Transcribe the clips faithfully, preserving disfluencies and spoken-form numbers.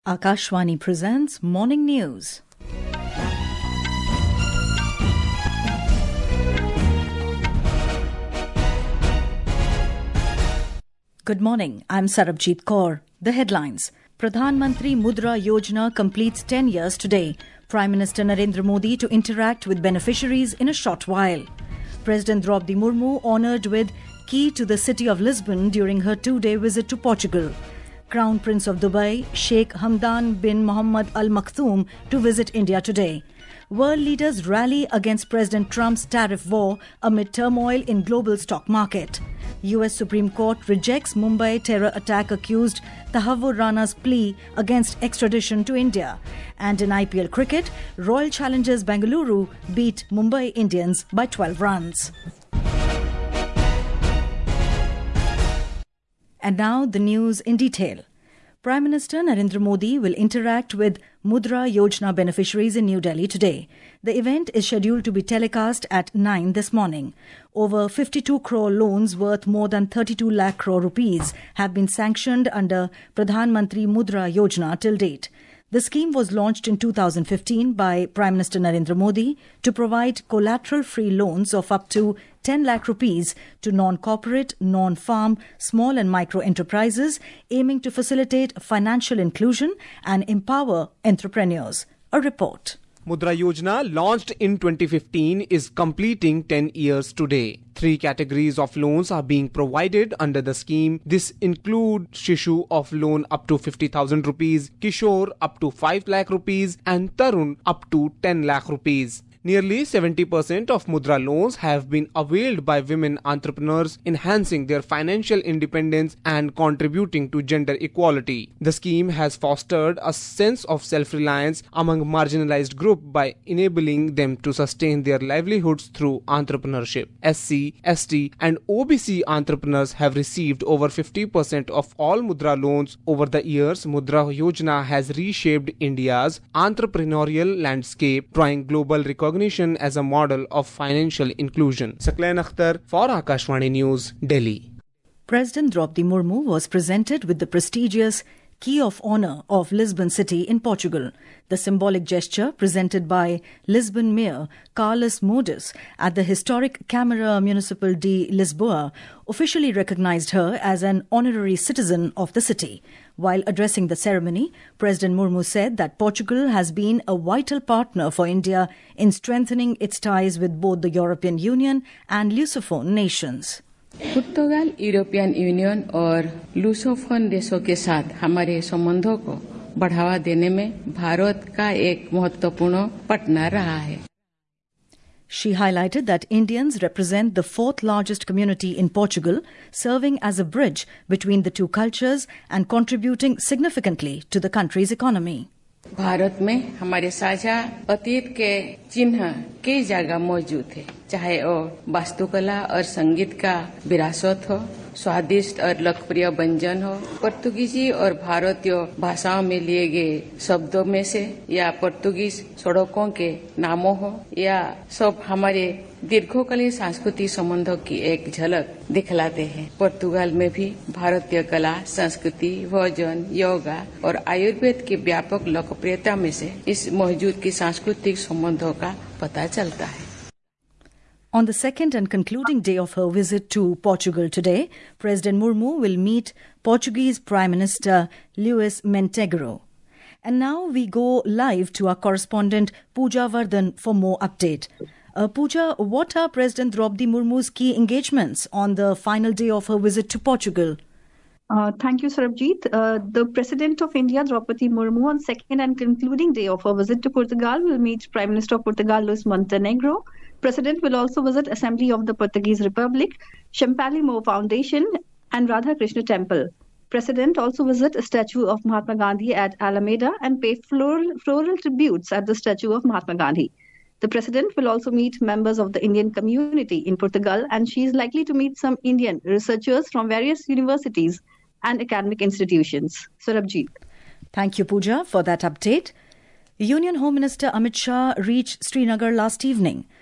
Akashvani presents Morning News. Good morning, I'm Sarabjit Kaur. The headlines. Pradhan Mantri Mudra Yojana completes ten years today. Prime Minister Narendra Modi to interact with beneficiaries in a short while. President Draupadi Murmu honoured with key to the city of Lisbon during her two-day visit to Portugal. Crown Prince of Dubai, Sheikh Hamdan bin Mohammed Al Maktoum, to visit India today. World leaders rally against President Trump's tariff war amid turmoil in global stock market. U S Supreme Court rejects Mumbai terror attack accused Tahavur Rana's plea against extradition to India. And in I P L cricket, Royal Challengers Bengaluru beat Mumbai Indians by twelve runs. And now the news in detail. Prime Minister Narendra Modi will interact with Mudra Yojana beneficiaries in New Delhi today. The event is scheduled to be telecast at nine this morning. Over fifty-two crore loans worth more than thirty-two lakh crore rupees have been sanctioned under Pradhan Mantri Mudra Yojana till date. The scheme was launched in two thousand fifteen by Prime Minister Narendra Modi to provide collateral-free loans of up to ten lakh rupees to non-corporate, non-farm, small and micro enterprises, aiming to facilitate financial inclusion and empower entrepreneurs. A report. Mudra Yojana, launched in twenty fifteen, is completing ten years today. Three categories of loans are being provided under the scheme. This include Shishu of loan up to fifty thousand rupees, Kishore up to five lakh rupees and Tarun up to ten lakh rupees. Nearly seventy percent of Mudra loans have been availed by women entrepreneurs, enhancing their financial independence and contributing to gender equality. The scheme has fostered a sense of self-reliance among marginalized groups by enabling them to sustain their livelihoods through entrepreneurship. S C, S T and O B C entrepreneurs have received over fifty percent of all Mudra loans. Over the years, Mudra Yojana has reshaped India's entrepreneurial landscape, drawing global recognition as a model of financial inclusion. Saklan Akhtar for Akashvani News, Delhi. President Draupadi Murmu was presented with the prestigious Key of Honour of Lisbon City in Portugal. The symbolic gesture, presented by Lisbon Mayor Carlos Modis at the historic Câmara Municipal de Lisboa, officially recognised her as an honorary citizen of the city. While addressing the ceremony, President Murmu said that Portugal has been a vital partner for India in strengthening its ties with both the European Union and Lusophone nations. पुर्तगाल European union और Lusophone देशों के साथ हमारे संबंधों को बढ़ावा देने में भारत का एक महत्वपूर्ण पार्टनर रहा है. She highlighted that Indians represent the fourth largest community in Portugal, serving as a bridge between the two cultures and contributing significantly to the country's economy. Bharat में हमारे साझा अतीत के चिन्ह कई जगह मौजूद है, चाहे वो वास्तुकला और संगीत का विरासत हो, स्वादिष्ट और लोकप्रिय व्यंजन हो, पुर्तगाली और भारतीय भाषाओं में लिए गए शब्दों में से या पुर्तगाली सड़कों के नामों हो, या सब हमारे दीर्घकालीन सांस्कृतिक संबंधों की एक झलक दिखलाते हैं. पुर्तगाल में भी भारतीय कला, संस्कृति, भोजन, योगा और आयुर्वेद की व्यापक लोकप्रियता में से इस मौजूद की सांस्कृतिक संबंधों का पता चलता है. On the second and concluding day of her visit to Portugal today, President Murmu will meet Portuguese Prime Minister Luis Montenegro. And now we go live to our correspondent Pooja Vardhan for more update. Uh, Pooja, what are President Draupadi Murmu's key engagements on the final day of her visit to Portugal? Uh, thank you, Sarabjit. Uh, the President of India, Draupadi Murmu, on second and concluding day of her visit to Portugal will meet Prime Minister of Portugal, Luis Montenegro. President will also visit Assembly of the Portuguese Republic, Champalimaud Foundation and Radha Krishna Temple. President also visit a statue of Mahatma Gandhi at Alameda and pay floral, floral tributes at the statue of Mahatma Gandhi. The President will also meet members of the Indian community in Portugal, and she is likely to meet some Indian researchers from various universities and academic institutions. Sarabjit. Thank you, Pooja, for that update. Union Home Minister Amit Shah reached Srinagar last evening.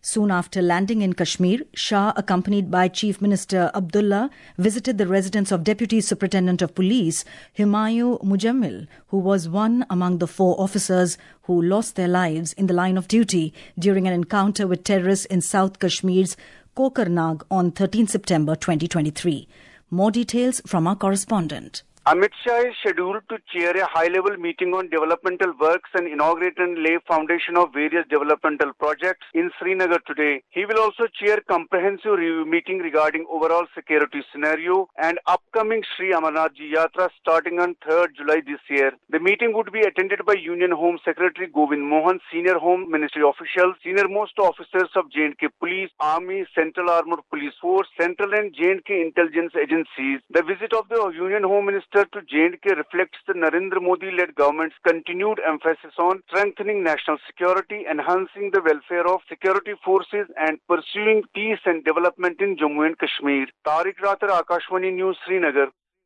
Soon after landing in Kashmir, Shah, accompanied by Chief Minister Abdullah, visited the residence of Deputy Superintendent of Police Humayun Mujammil, who was one among the four officers who lost their lives in the line of duty during an encounter with terrorists in South Kashmir's Kokarnag on thirteenth September twenty twenty-three. More details from our correspondent. Amit Shah is scheduled to chair a high-level meeting on developmental works and inaugurate and lay foundation of various developmental projects in Srinagar today. He will also chair comprehensive review meeting regarding overall security scenario and upcoming Sri Amarnath Ji Yatra starting on third July this year. The meeting would be attended by Union Home Secretary Govind Mohan, senior Home Ministry officials, senior-most officers of J and K Police, Army, Central Armored Police Force, Central and J and K intelligence agencies. The visit of the Union Home Minister to J and K reflects the Narendra Modi-led government's continued emphasis on strengthening national security, enhancing the welfare of security forces and pursuing peace and development in Jammu and Kashmir. Tariq Rathar, Akashvani News, Srinagar.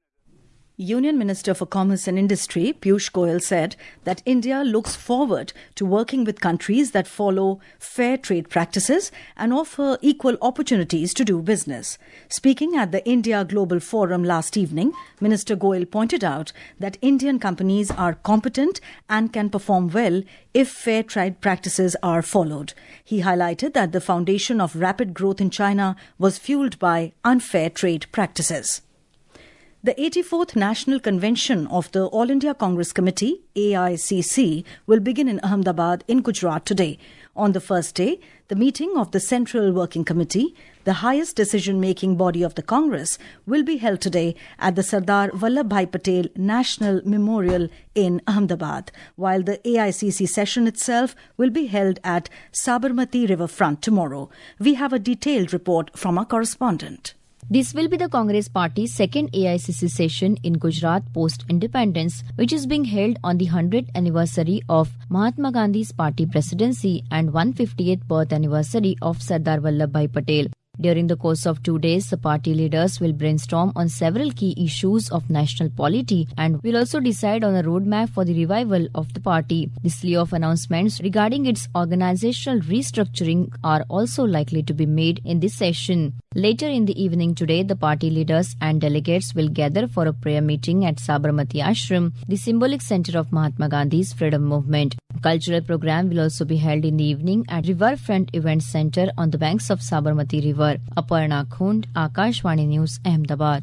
Union Minister for Commerce and Industry, Piyush Goyal, said that India looks forward to working with countries that follow fair trade practices and offer equal opportunities to do business. Speaking at the India Global Forum last evening, Minister Goyal pointed out that Indian companies are competent and can perform well if fair trade practices are followed. He highlighted that the foundation of rapid growth in China was fueled by unfair trade practices. The eighty-fourth National Convention of the All India Congress Committee, A I C C, will begin in Ahmedabad in Gujarat today. On the first day, the meeting of the Central Working Committee, the highest decision-making body of the Congress, will be held today at the Sardar Vallabhbhai Patel National Memorial in Ahmedabad, while the A I C C session itself will be held at Sabarmati Riverfront tomorrow. We have a detailed report from our correspondent. This will be the Congress Party's second A I C C session in Gujarat post-independence, which is being held on the one hundredth anniversary of Mahatma Gandhi's party presidency and one hundred fiftieth birth anniversary of Sardar Vallabhbhai Patel. During the course of two days, the party leaders will brainstorm on several key issues of national polity and will also decide on a roadmap for the revival of the party. The slew of announcements regarding its organizational restructuring are also likely to be made in this session. Later in the evening today, the party leaders and delegates will gather for a prayer meeting at Sabarmati Ashram, the symbolic center of Mahatma Gandhi's freedom movement. A cultural program will also be held in the evening at Riverfront Event Center on the banks of Sabarmati River. Aparna Khund, Akashvani News, Ahmedabad.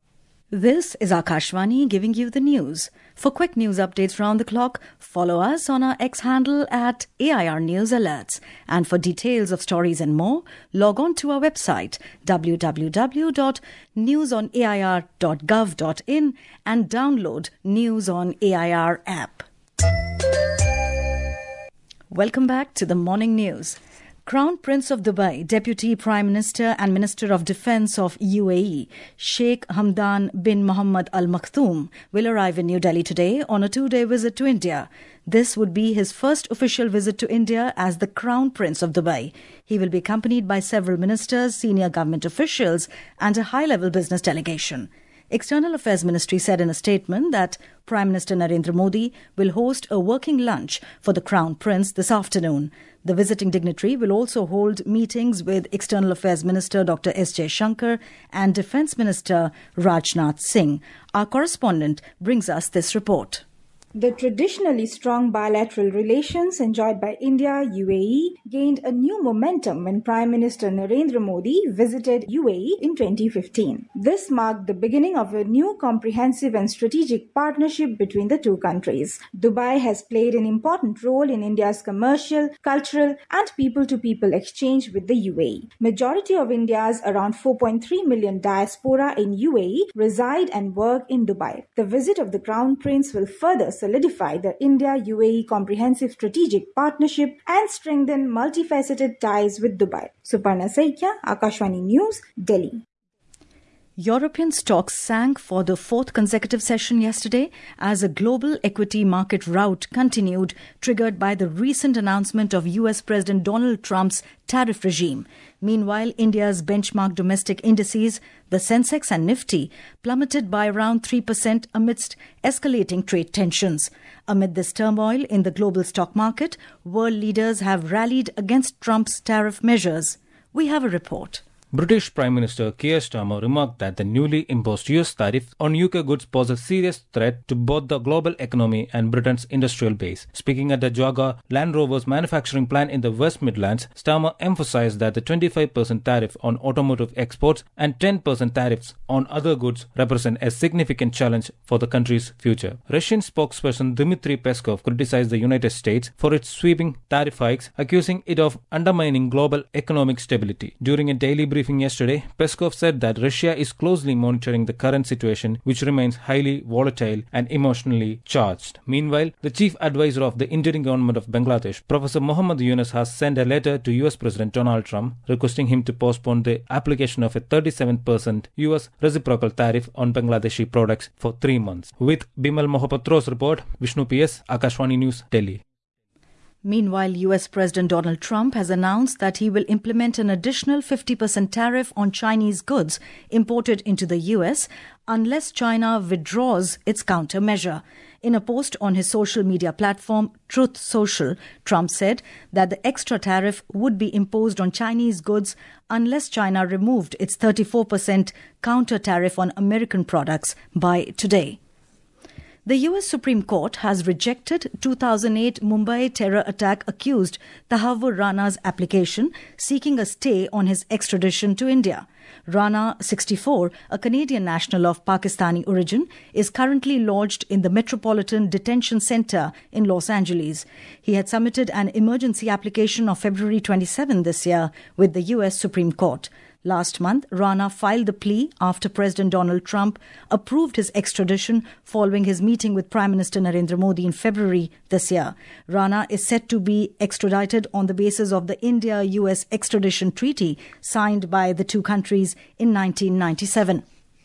This is Akashvani giving you the news. For quick news updates round the clock, follow us on our X handle at A I R News Alerts. And for details of stories and more, log on to our website w w w dot news on a i r dot gov dot in and download News on A I R app. Welcome back to the morning news. Crown Prince of Dubai, Deputy Prime Minister and Minister of Defence of U A E, Sheikh Hamdan bin Mohammed Al Maktoum, will arrive in New Delhi today on a two-day visit to India. This would be his first official visit to India as the Crown Prince of Dubai. He will be accompanied by several ministers, senior government officials, and a high-level business delegation. External Affairs Ministry said in a statement that Prime Minister Narendra Modi will host a working lunch for the Crown Prince this afternoon. The visiting dignitary will also hold meetings with External Affairs Minister Doctor S Jaishankar and Defence Minister Rajnath Singh. Our correspondent brings us this report. The traditionally strong bilateral relations enjoyed by India, U A E, gained a new momentum when Prime Minister Narendra Modi visited U A E in twenty fifteen. This marked the beginning of a new comprehensive and strategic partnership between the two countries. Dubai has played an important role in India's commercial, cultural, and people-to-people exchange with the U A E. Majority of India's around four point three million diaspora in U A E reside and work in Dubai. The visit of the Crown Prince will further solidify the India-U A E comprehensive strategic partnership and strengthen multifaceted ties with Dubai. Suparna Saikia, Akashvani News, Delhi. European stocks sank for the fourth consecutive session yesterday as a global equity market rout continued, triggered by the recent announcement of U S President Donald Trump's tariff regime. Meanwhile, India's benchmark domestic indices, the Sensex and Nifty, plummeted by around three percent amidst escalating trade tensions. Amid this turmoil in the global stock market, world leaders have rallied against Trump's tariff measures. We have a report. British Prime Minister Keir Starmer remarked that the newly imposed U S tariff on U K goods pose a serious threat to both the global economy and Britain's industrial base. Speaking at the Jaguar Land Rover's manufacturing plant in the West Midlands, Starmer emphasised that the twenty-five percent tariff on automotive exports and ten percent tariffs on other goods represent a significant challenge for the country's future. Russian spokesperson Dmitry Peskov criticised the United States for its sweeping tariff hikes, accusing it of undermining global economic stability. During a daily briefing yesterday, Peskov said that Russia is closely monitoring the current situation, which remains highly volatile and emotionally charged. Meanwhile, the chief advisor of the interim government of Bangladesh, Professor Muhammad Yunus, has sent a letter to U S President Donald Trump requesting him to postpone the application of a thirty-seven percent U S reciprocal tariff on Bangladeshi products for three months. With Bimal Mohapatro's report, Vishnu P S, Akashvani News, Delhi. Meanwhile, U S President Donald Trump has announced that he will implement an additional fifty percent tariff on Chinese goods imported into the U S unless China withdraws its countermeasure. In a post on his social media platform, Truth Social, Trump said that the extra tariff would be imposed on Chinese goods unless China removed its thirty-four percent counter tariff on American products by today. The U S Supreme Court has rejected two thousand eight Mumbai terror attack accused Tahavvur Rana's application seeking a stay on his extradition to India. Rana, sixty-four, a Canadian national of Pakistani origin, is currently lodged in the Metropolitan Detention Center in Los Angeles. He had submitted an emergency application on February twenty-seventh this year with the U S Supreme Court. Last month, Rana filed the plea after President Donald Trump approved his extradition following his meeting with Prime Minister Narendra Modi in February this year. Rana is set to be extradited on the basis of the India-U S extradition treaty signed by the two countries in nineteen ninety-seven.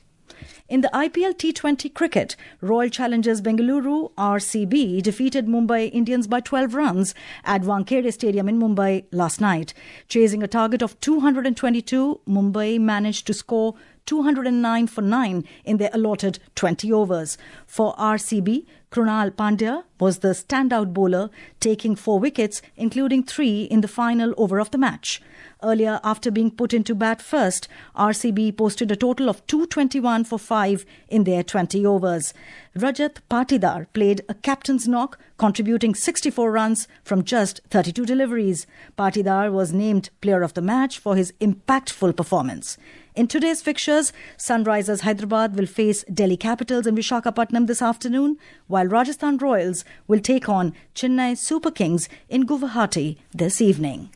In the I P L T twenty cricket, Royal Challengers Bengaluru R C B defeated Mumbai Indians by twelve runs at Wankhede Stadium in Mumbai last night. Chasing a target of two hundred twenty-two, Mumbai managed to score two hundred nine for nine in their allotted twenty overs. For R C B, Krunal Pandya was the standout bowler, taking four wickets, including three in the final over of the match. Earlier, after being put into bat first, R C B posted a total of two hundred twenty-one for five in their twenty overs. Rajat Patidar played a captain's knock, contributing sixty-four runs from just thirty-two deliveries. Patidar was named player of the match for his impactful performance. In today's fixtures, Sunrisers Hyderabad will face Delhi Capitals in Visakhapatnam this afternoon, while Rajasthan Royals will take on Chennai Super Kings in Guwahati this evening.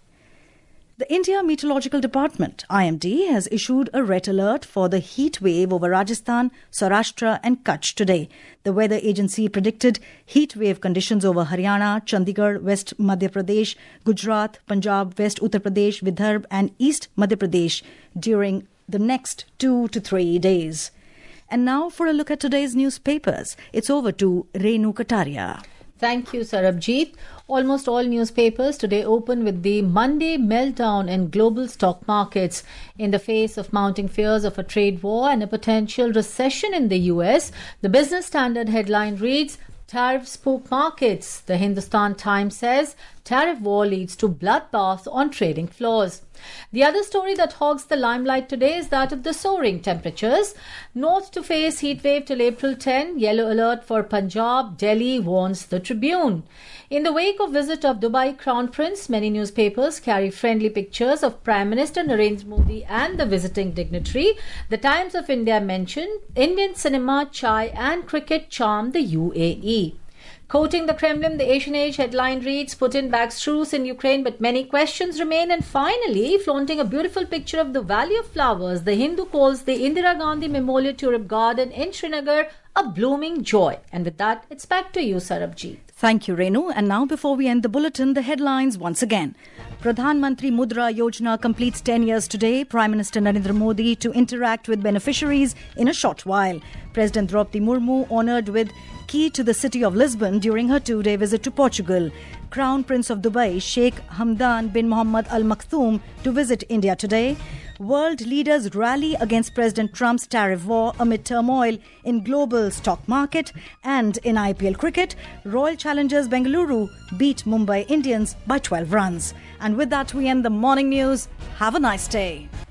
The India Meteorological Department, I M D, has issued a red alert for the heat wave over Rajasthan, Saurashtra and Kutch today. The weather agency predicted heat wave conditions over Haryana, Chandigarh, West Madhya Pradesh, Gujarat, Punjab, West Uttar Pradesh, Vidarbha and East Madhya Pradesh during the next two to three days. And now for a look at today's newspapers. It's over to Renu Kataria. Thank you, Sarabjit. Almost all newspapers today open with the Monday meltdown in global stock markets. In the face of mounting fears of a trade war and a potential recession in the U S, the Business Standard headline reads, "Tariffs spook markets." The Hindustan Times says, "Tariff war leads to bloodbath on trading floors." The other story that hogs the limelight today is that of the soaring temperatures. North to face heatwave till April tenth, yellow alert for Punjab, Delhi warns the Tribune. In the wake of visit of Dubai Crown Prince, many newspapers carry friendly pictures of Prime Minister Narendra Modi and the visiting dignitary. The Times of India mentioned Indian cinema, chai and cricket charm the U A E. Quoting the Kremlin, the Asian Age headline reads, "Putin backs truce in Ukraine, but many questions remain." And finally, flaunting a beautiful picture of the Valley of Flowers, the Hindu calls the Indira Gandhi Memorial Tulip Garden in Srinagar a blooming joy. And with that, it's back to you, Sarabjit. Thank you, Renu. And now, before we end the bulletin, the headlines once again. Pradhan Mantri Mudra Yojana completes ten years today. Prime Minister Narendra Modi to interact with beneficiaries in a short while. President Draupadi Murmu honoured with key to the city of Lisbon during her two-day visit to Portugal. Crown Prince of Dubai, Sheikh Hamdan bin Mohammed Al Maktoum, to visit India today. World leaders rally against President Trump's tariff war amid turmoil in global stock market. And in I P L cricket, Royal Challengers Bengaluru beat Mumbai Indians by twelve runs. And with that, we end the morning news. Have a nice day.